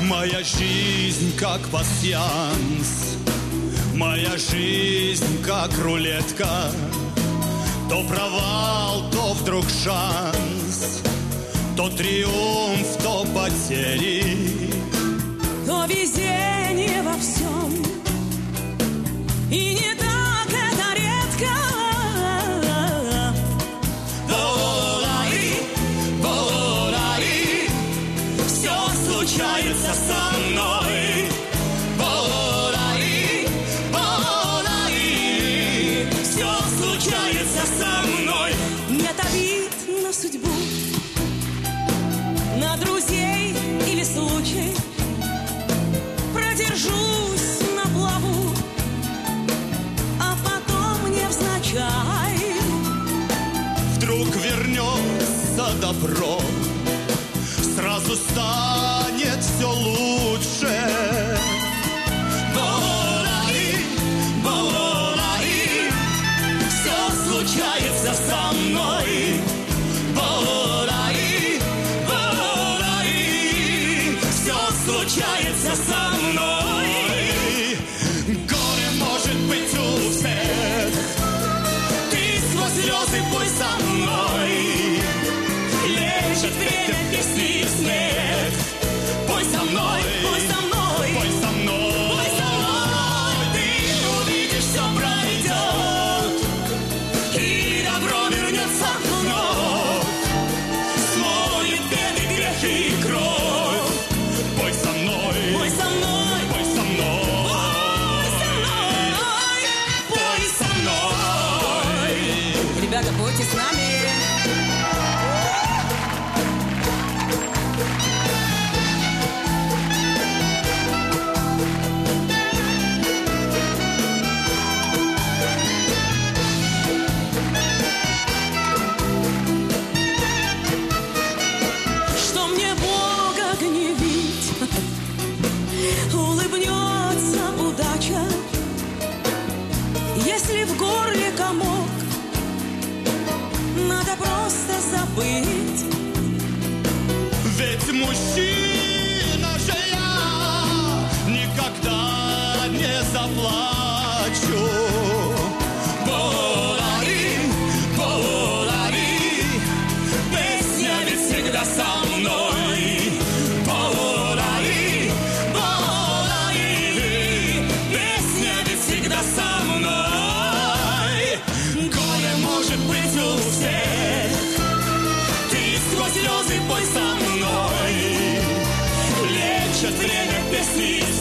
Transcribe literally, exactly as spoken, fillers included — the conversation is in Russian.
Моя жизнь как пасьянс, моя жизнь как рулетка. То провал, то вдруг шанс, то триумф, то потери, то везение во всем. И не так это редко. Волари, волари, все случается со мной. Волари, волари, все случается со мной. Нет обид на судьбу, на друзей или случай. Продержусь на плаву, а потом невзначай вдруг вернется добро, сразу станет все лучше. Волари, волари, все случается со мной. Волари, волари, все случается со мной. Горе может быть у всех, ты сквозь слезы пой со мной. Лечит время песни и смех. Пой со мной, пой со мной, пой со мной, пой со мной. Ты увидишь, все пройдет, и добро вернется вновь, смоет беды, грехи и кровь. Пой со мной, пой со мной, пой со мной, пой со мной. Ребята, пойте с нами. Что мне Бога гневить? Улыбнется удача, если в горле комок, надо просто забыть. Ведь мужчина же я никогда не заплачу. Волари, волари, песня ведь всегда со мной. Волари, волари, песня ведь всегда со мной. Горе может быть у всех, ты сквозь слезы пой со мной. Лечит время песни.